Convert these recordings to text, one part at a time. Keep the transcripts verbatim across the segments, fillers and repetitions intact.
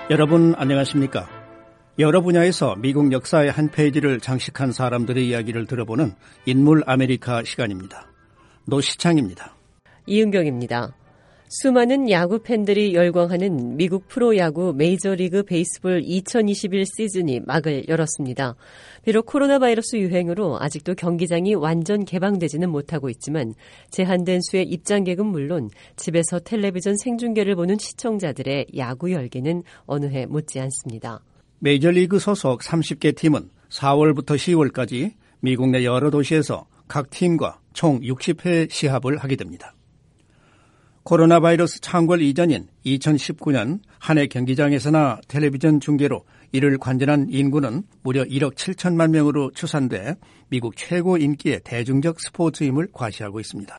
여러분 안녕하십니까? 여러 분야에서 미국 역사의 한 페이지를 장식한 사람들의 이야기를 들어보는 인물 아메리카 시간입니다. 노시창입니다. 이은경입니다. 수많은 야구 팬들이 열광하는 미국 프로야구 메이저리그 베이스볼 이천이십일 시즌이 막을 열었습니다. 비록 코로나 바이러스 유행으로 아직도 경기장이 완전 개방되지는 못하고 있지만 제한된 수의 입장객은 물론 집에서 텔레비전 생중계를 보는 시청자들의 야구 열기는 어느 해 못지 않습니다. 메이저리그 소속 삼십 개 팀은 사월부터 시월까지 미국 내 여러 도시에서 각 팀과 총 육십 회 시합을 하게 됩니다. 코로나 바이러스 창궐 이전인 이천십구 년 한 해 경기장에서나 텔레비전 중계로 이를 관전한 인구는 무려 일억 칠천만 명으로 추산돼 미국 최고 인기의 대중적 스포츠임을 과시하고 있습니다.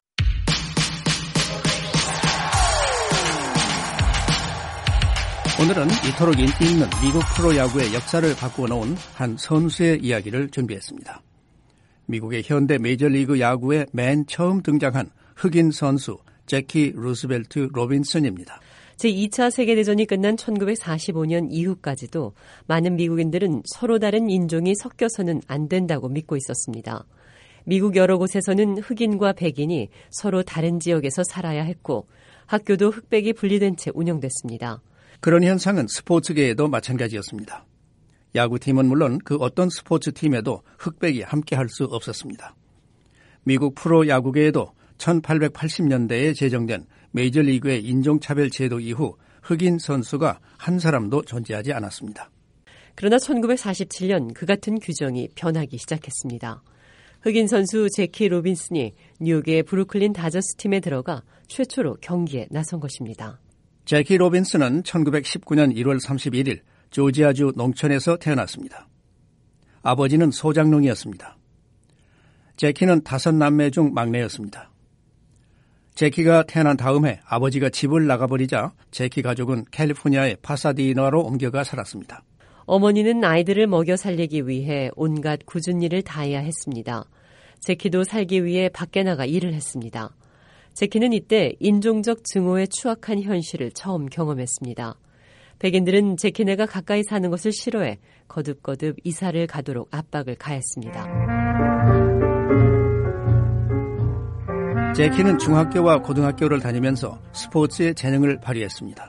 오늘은 이토록 인기 있는 미국 프로야구의 역사를 바꾸어 놓은 한 선수의 이야기를 준비했습니다. 미국의 현대 메이저리그 야구에 맨 처음 등장한 흑인 선수 제키 루스벨트 로빈슨입니다. 제이 차 세계대전이 끝난 천구백사십오 년 이후까지도 많은 미국인들은 서로 다른 인종이 섞여서는 안 된다고 믿고 있었습니다. 미국 여러 곳에서는 흑인과 백인이 서로 다른 지역에서 살아야 했고 학교도 흑백이 분리된 채 운영됐습니다. 그런 현상은 스포츠계에도 마찬가지였습니다. 야구팀은 물론 그 어떤 스포츠팀에도 흑백이 함께할 수 없었습니다. 미국 프로야구계에도 천팔백팔십 년대에 제정된 메이저리그의 인종차별 제도 이후 흑인 선수가 한 사람도 존재하지 않았습니다. 그러나 천구백사십칠 년 그 같은 규정이 변하기 시작했습니다. 흑인 선수 제키 로빈슨이 뉴욕의 브루클린 다저스 팀에 들어가 최초로 경기에 나선 것입니다. 제키 로빈슨은 천구백십구 년 일월 삼십일일 조지아주 농촌에서 태어났습니다. 아버지는 소장농이었습니다. 제키는 다섯 남매 중 막내였습니다. 제키가 태어난 다음 해 아버지가 집을 나가버리자 제키 가족은 캘리포니아의 파사디나로 옮겨가 살았습니다. 어머니는 아이들을 먹여 살리기 위해 온갖 굳은 일을 다해야 했습니다. 제키도 살기 위해 밖에 나가 일을 했습니다. 제키는 이때 인종적 증오에 추악한 현실을 처음 경험했습니다. 백인들은 제키네가 가까이 사는 것을 싫어해 거듭거듭 이사를 가도록 압박을 가했습니다. 제키는 중학교와 고등학교를 다니면서 스포츠에 재능을 발휘했습니다.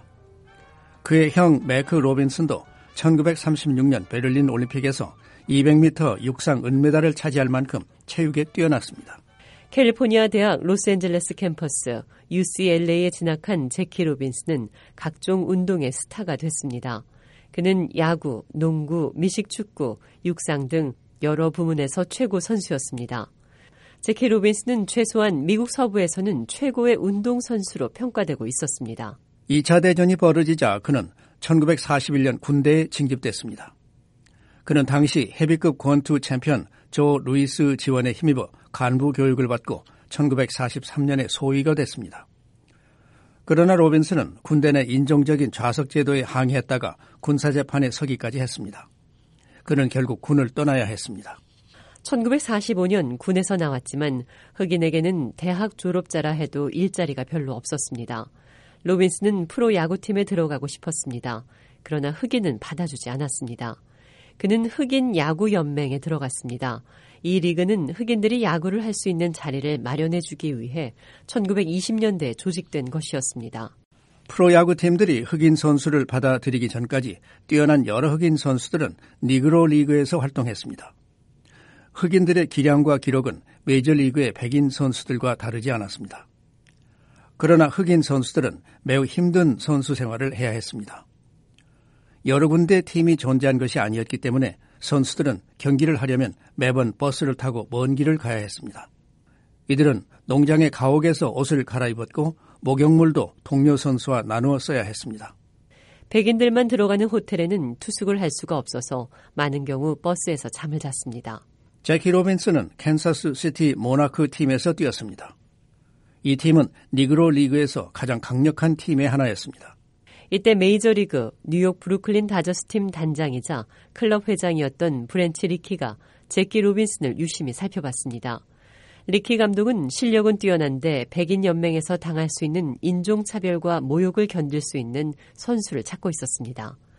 그의 형 매크 로빈슨도 천구백삼십육 년 베를린 올림픽에서 이백 미터 육상 은메달을 차지할 만큼 체육에 뛰어났습니다. 캘리포니아 대학 로스앤젤레스 캠퍼스 유씨엘에이에 진학한 제키 로빈슨은 각종 운동의 스타가 됐습니다. 그는 야구, 농구, 미식축구, 육상 등 여러 부문에서 최고 선수였습니다. 제키 로빈슨은 최소한 미국 서부에서는 최고의 운동선수로 평가되고 있었습니다. 이 차 대전이 벌어지자 그는 천구백사십일 년 군대에 징집됐습니다. 그는 당시 헤비급 권투 챔피언 조 루이스 지원에 힘입어 간부 교육을 받고 천구백사십삼 년에 소위가 됐습니다. 그러나 로빈슨은 군대 내 인종적인 좌석 제도에 항의했다가 군사재판에 서기까지 했습니다. 그는 결국 군을 떠나야 했습니다. 천구백사십오 년 군에서 나왔지만 흑인에게는 대학 졸업자라 해도 일자리가 별로 없었습니다. 로빈슨은 프로야구팀에 들어가고 싶었습니다. 그러나 흑인은 받아주지 않았습니다. 그는 흑인 야구연맹에 들어갔습니다. 이 리그는 흑인들이 야구를 할 수 있는 자리를 마련해주기 위해 천구백이십 년대에 조직된 것이었습니다. 프로야구팀들이 흑인 선수를 받아들이기 전까지 뛰어난 여러 흑인 선수들은 니그로 리그에서 활동했습니다. 흑인들의 기량과 기록은 메이저리그의 백인 선수들과 다르지 않았습니다. 그러나 흑인 선수들은 매우 힘든 선수 생활을 해야 했습니다. 여러 군데 팀이 존재한 것이 아니었기 때문에 선수들은 경기를 하려면 매번 버스를 타고 먼 길을 가야 했습니다. 이들은 농장의 가옥에서 옷을 갈아입었고 목욕물도 동료 선수와 나누어 써야 했습니다. 백인들만 들어가는 호텔에는 투숙을 할 수가 없어서 많은 경우 버스에서 잠을 잤습니다. 제키 로빈슨은 캔사스 시티 모나크 팀에서 뛰었습니다. 이 팀은 니그로 리그에서 가장 강력한 팀의 하나였습니다. 이때 메이저리그 뉴욕 브루클린 다저스 팀 단장이자 클럽 회장이었던 브렌치 리키가 제키 로빈슨을 유심히 살펴봤습니다. 리키 감독은 실력은 뛰어난데 백인 연맹에서 당할 수 있는 인종차별과 모욕을 견딜 수 있는 선수를 찾고 있었습니다.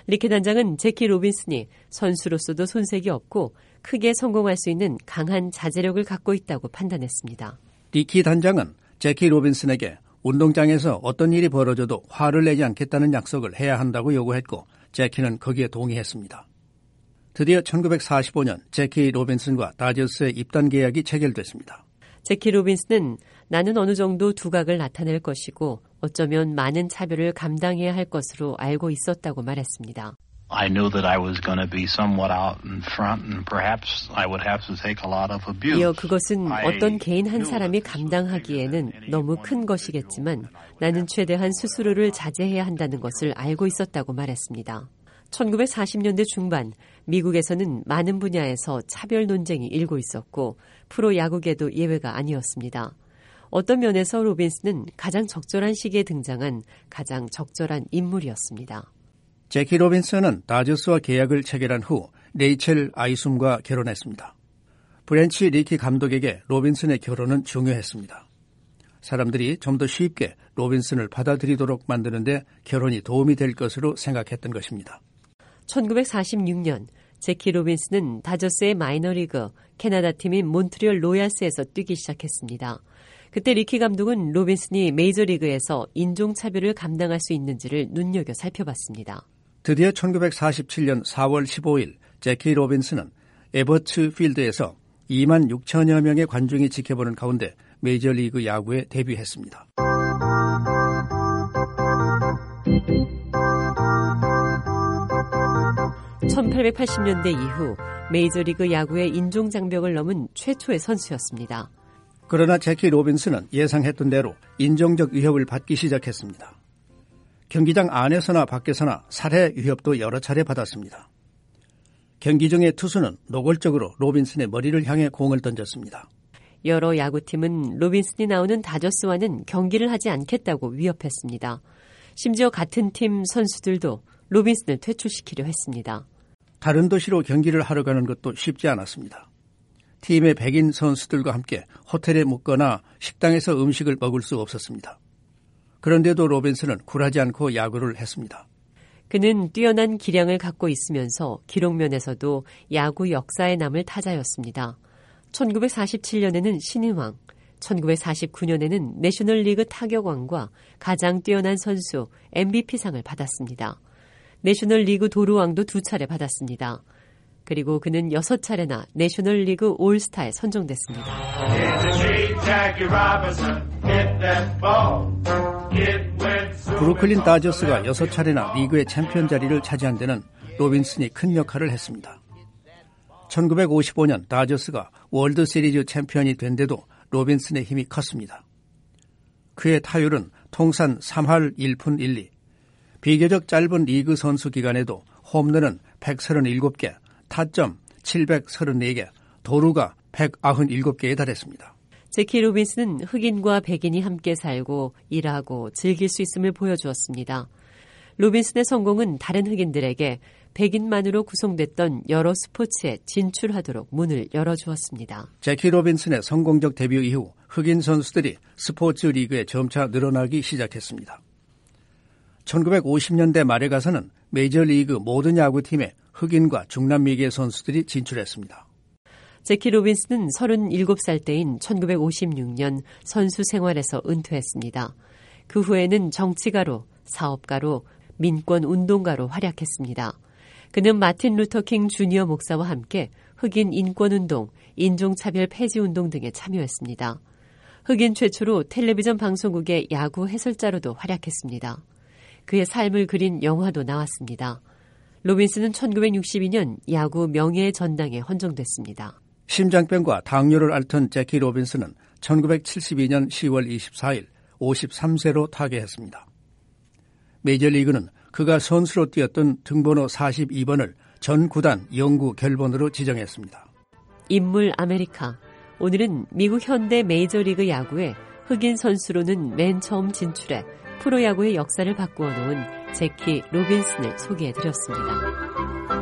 리키 단장은 제키 로빈슨이 선수로서도 손색이 없고 크게 성공할 수 있는 강한 자제력을 갖고 있다고 판단했습니다. 리키 단장은 제키 로빈슨에게 운동장에서 어떤 일이 벌어져도 화를 내지 않겠다는 약속을 해야 한다고 요구했고 제키는 거기에 동의했습니다. 드디어 천구백사십오 년 제키 로빈슨과 다저스의 입단 계약이 체결됐습니다. 제키 로빈슨은 나는 어느 정도 두각을 나타낼 것이고 어쩌면 많은 차별을 감당해야 할 것으로 알고 있었다고 말했습니다. I knew that I was going to be somewhat out in front and perhaps I would have to take a lot of abuse. 이어 그것은 어떤 개인 한 사람이 감당하기에는 너무 큰 것이겠지만 나는 최대한 스스로를 자제해야 한다는 것을 알고 있었다고 말했습니다. 천구백사십 년대 중반 미국에서는 많은 분야에서 차별 논쟁이 일고 있었고 프로야구계도 예외가 아니었습니다. 어떤 면에서 로빈슨은 가장 적절한 시기에 등장한 가장 적절한 인물이었습니다. 제키 로빈슨은 다저스와 계약을 체결한 후 레이첼 아이숨과 결혼했습니다. 브랜치 리키 감독에게 로빈슨의 결혼은 중요했습니다. 사람들이 좀 더 쉽게 로빈슨을 받아들이도록 만드는데 결혼이 도움이 될 것으로 생각했던 것입니다. 천구백사십육 년 제키 로빈슨은 다저스의 마이너리그 캐나다 팀인 몬트리올 로얄스에서 뛰기 시작했습니다. 그때 리키 감독은 로빈슨이 메이저리그에서 인종차별을 감당할 수 있는지를 눈여겨 살펴봤습니다. 드디어 천구백사십칠 년 사월 십오일 제키 로빈슨은 에버츠 필드에서 이만 육천여 명의 관중이 지켜보는 가운데 메이저리그 야구에 데뷔했습니다. 천팔백팔십 년대 이후 메이저리그 야구의 인종장벽을 넘은 최초의 선수였습니다. 그러나 제키 로빈슨은 예상했던 대로 인종적 위협을 받기 시작했습니다. 경기장 안에서나 밖에서나 살해 위협도 여러 차례 받았습니다. 경기 중에 투수는 노골적으로 로빈슨의 머리를 향해 공을 던졌습니다. 여러 야구팀은 로빈슨이 나오는 다저스와는 경기를 하지 않겠다고 위협했습니다. 심지어 같은 팀 선수들도 로빈슨을 퇴출시키려 했습니다. 다른 도시로 경기를 하러 가는 것도 쉽지 않았습니다. 팀의 백인 선수들과 함께 호텔에 묵거나 식당에서 음식을 먹을 수 없었습니다. 그런데도 로빈슨은 굴하지 않고 야구를 했습니다. 그는 뛰어난 기량을 갖고 있으면서 기록면에서도 야구 역사에 남을 타자였습니다. 천구백사십칠 년에는 신인왕, 천구백사십구 년에는 내셔널리그 타격왕과 가장 뛰어난 선수 엠브이피상을 받았습니다. 내셔널리그 도루왕도 두 차례 받았습니다. 그리고 그는 여섯 차례나 내셔널리그 올스타에 선정됐습니다. 브루클린 다저스가 여섯 차례나 리그의 챔피언 자리를 차지한 데는 로빈슨이 큰 역할을 했습니다. 천구백오십오 년 다저스가 월드 시리즈 챔피언이 된 데도 로빈슨의 힘이 컸습니다. 그의 타율은 통산 삼 할 일 푼 일 리, 비교적 짧은 리그 선수 기간에도 홈런은 백삼십칠 개, 타점 칠백삼십사 개, 도루가 백구십칠 개에 달했습니다. 제키 로빈슨은 흑인과 백인이 함께 살고 일하고 즐길 수 있음을 보여주었습니다. 로빈슨의 성공은 다른 흑인들에게 백인만으로 구성됐던 여러 스포츠에 진출하도록 문을 열어주었습니다. 제키 로빈슨의 성공적 데뷔 이후 흑인 선수들이 스포츠 리그에 점차 늘어나기 시작했습니다. 천구백오십 년대 말에 가서는 메이저리그 모든 야구팀에 흑인과 중남미계 선수들이 진출했습니다. 제키 로빈슨은 서른일곱 살 때인 천구백오십육 년 선수 생활에서 은퇴했습니다. 그 후에는 정치가로, 사업가로, 민권운동가로 활약했습니다. 그는 마틴 루터킹 주니어 목사와 함께 흑인 인권운동, 인종차별 폐지운동 등에 참여했습니다. 흑인 최초로 텔레비전 방송국의 야구 해설자로도 활약했습니다. 그의 삶을 그린 영화도 나왔습니다. 로빈슨은 천구백육십이 년 야구 명예의 전당에 헌정됐습니다. 심장병과 당뇨를 앓던 제키 로빈슨은 천구백칠십이 년 시월 이십사일 오십삼 세로 타계했습니다. 메이저리그는 그가 선수로 뛰었던 등번호 사십이 번을 전 구단 영구 결번으로 지정했습니다. 인물 아메리카. 오늘은 미국 현대 메이저리그 야구에 흑인 선수로는 맨 처음 진출해 프로야구의 역사를 바꾸어 놓은 제키 로빈슨을 소개해드렸습니다.